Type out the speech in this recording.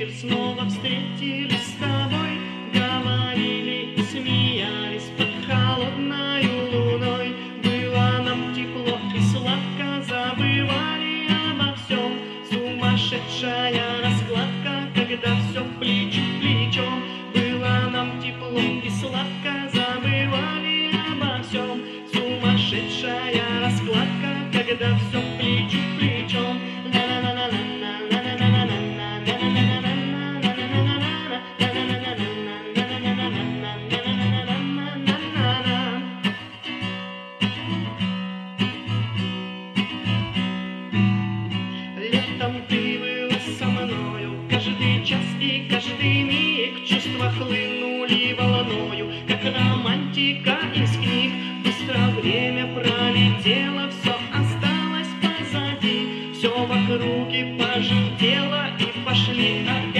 снова встретились с тобой, говорили и смеялись под холодною луной. Было нам тепло и сладко, забывали обо всем. Сумасшедшая раскладка, когда все плечо к плечу. Было нам тепло и сладко, забывали обо всем. Сумасшедшая раскладка, когда все плечо к плечу. Летом ты была со мною, каждый час и каждый миг чувства хлынули волною, как романтика из книг. Быстро время пролетело, все осталось позади, все в округе пожелтело и пошли опять